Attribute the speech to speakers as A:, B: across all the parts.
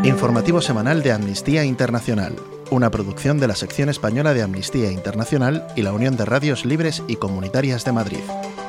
A: Informativo semanal de Amnistía Internacional, una producción de la sección española de Amnistía Internacional y la Unión de Radios Libres y Comunitarias de Madrid.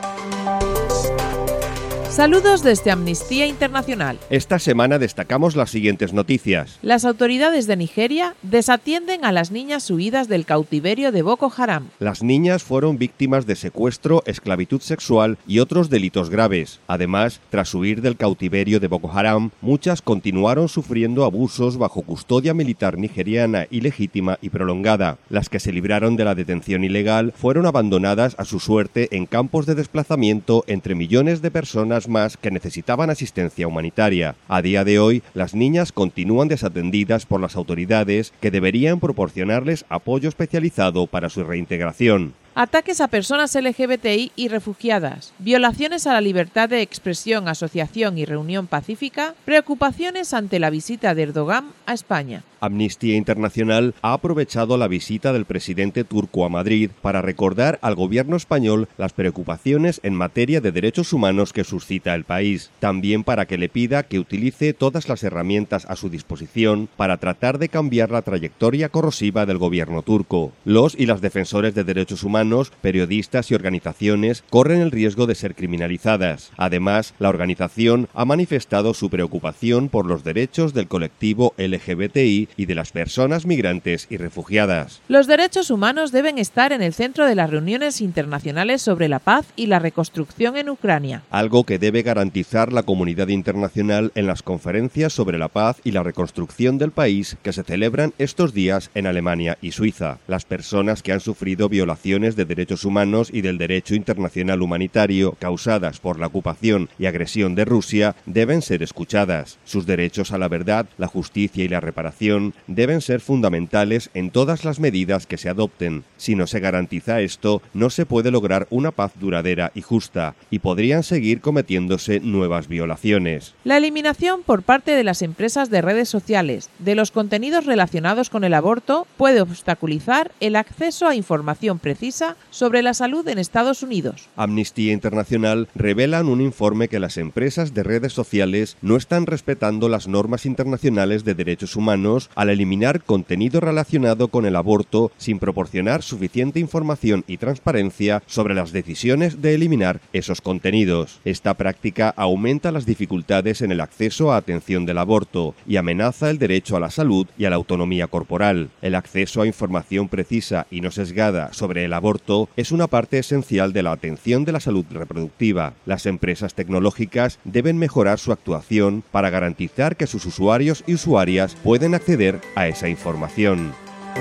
B: Saludos desde Amnistía Internacional.
C: Esta semana destacamos las siguientes noticias.
B: Las autoridades de Nigeria desatienden a las niñas huidas del cautiverio de Boko Haram.
C: Las niñas fueron víctimas de secuestro, esclavitud sexual y otros delitos graves. Además, tras huir del cautiverio de Boko Haram, muchas continuaron sufriendo abusos bajo custodia militar nigeriana ilegítima y prolongada. Las que se libraron de la detención ilegal fueron abandonadas a su suerte en campos de desplazamiento entre millones de personas más que necesitaban asistencia humanitaria. A día de hoy, las niñas continúan desatendidas por las autoridades que deberían proporcionarles apoyo especializado para su reintegración.
B: Ataques a personas LGBTI y refugiadas, violaciones a la libertad de expresión, asociación y reunión pacífica, preocupaciones ante la visita de Erdogan a España.
C: Amnistía Internacional ha aprovechado la visita del presidente turco a Madrid para recordar al gobierno español las preocupaciones en materia de derechos humanos que suscita el país, también para que le pida que utilice todas las herramientas a su disposición para tratar de cambiar la trayectoria corrosiva del gobierno turco. Los y las defensores de derechos humanos, periodistas y organizaciones corren el riesgo de ser criminalizadas. Además, la organización ha manifestado su preocupación por los derechos del colectivo LGBTI y de las personas migrantes y refugiadas.
B: Los derechos humanos deben estar en el centro de las reuniones internacionales sobre la paz y la reconstrucción en Ucrania.
C: Algo que debe garantizar la comunidad internacional en las conferencias sobre la paz y la reconstrucción del país que se celebran estos días en Alemania y Suiza. Las personas que han sufrido violaciones de derechos humanos y del derecho internacional humanitario causadas por la ocupación y agresión de Rusia deben ser escuchadas. Sus derechos a la verdad, la justicia y la reparación deben ser fundamentales en todas las medidas que se adopten. Si no se garantiza esto, no se puede lograr una paz duradera y justa, y podrían seguir cometiéndose nuevas violaciones.
B: La eliminación por parte de las empresas de redes sociales de los contenidos relacionados con el aborto puede obstaculizar el acceso a información precisa sobre la salud en Estados Unidos.
C: Amnistía Internacional revela en un informe que las empresas de redes sociales no están respetando las normas internacionales de derechos humanos al eliminar contenido relacionado con el aborto sin proporcionar suficiente información y transparencia sobre las decisiones de eliminar esos contenidos. Esta práctica aumenta las dificultades en el acceso a atención del aborto y amenaza el derecho a la salud y a la autonomía corporal. El acceso a información precisa y no sesgada sobre el aborto es una parte esencial de la atención de la salud reproductiva. Las empresas tecnológicas deben mejorar su actuación para garantizar que sus usuarios y usuarias pueden acceder a esa información.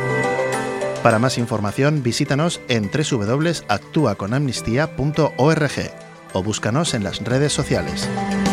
A: Para más información, visítanos en www.actuaconamnistía.org o búscanos en las redes sociales.